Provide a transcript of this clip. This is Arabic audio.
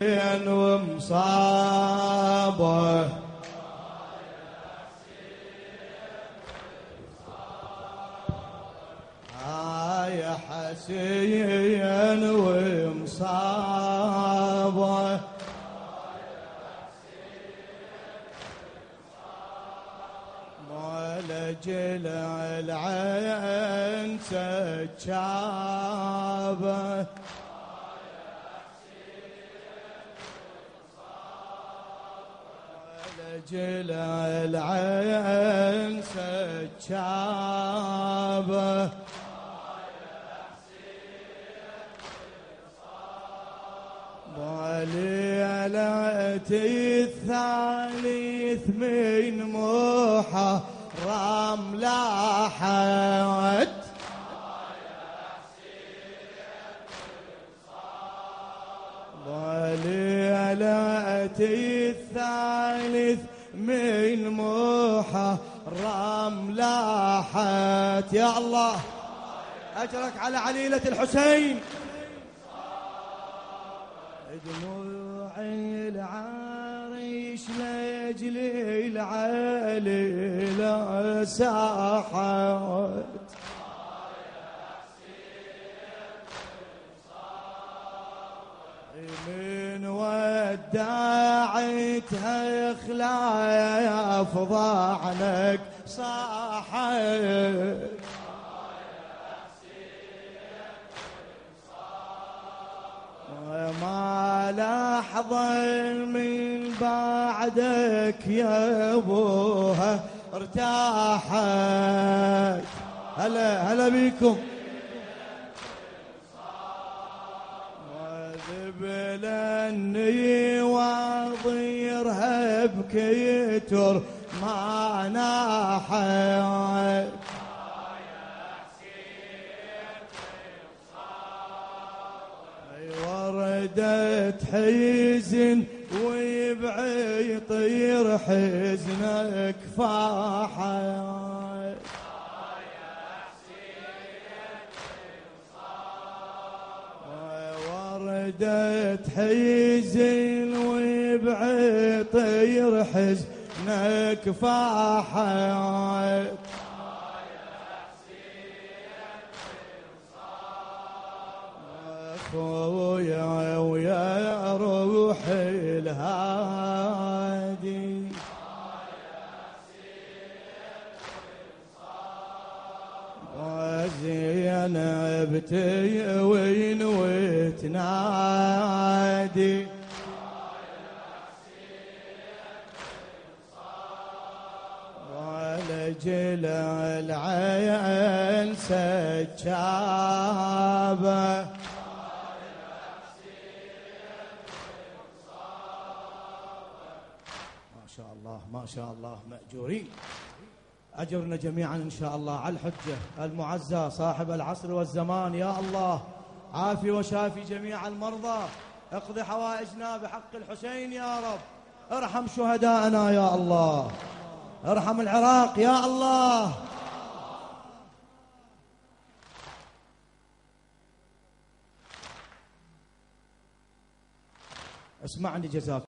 ومصابه يا حسين ومصابه ولجل العين سجابه ولجل العين سجابه وليلة الثالث من محرم لاحت وليلة الثالث من محرم لاحت يا الله أجرك على عليلة الحسين دموع العريش لأجل العليلة ساحت من وداعتها خلاف ضعنك صاحت وما لحظة من بعدك يا ابوها ارتاحت هلا بيكم وذبلني وضيرها بكتر ما ناحت وردت حزن ويبعطير حزنك فاحت وردت حزن ويبعطير حزنك فاحت خويا ويا روح الهادي وزينب تيوين وتنادي ولجل العين سجابه ما شاء الله مأجورين أجرنا جميعا إن شاء الله على الحجة المعزى صاحب العصر والزمان يا الله عافي وشافي جميع المرضى اقضي حوائجنا بحق الحسين يا رب ارحم شهداءنا يا الله ارحم العراق يا الله اسمعني جزاك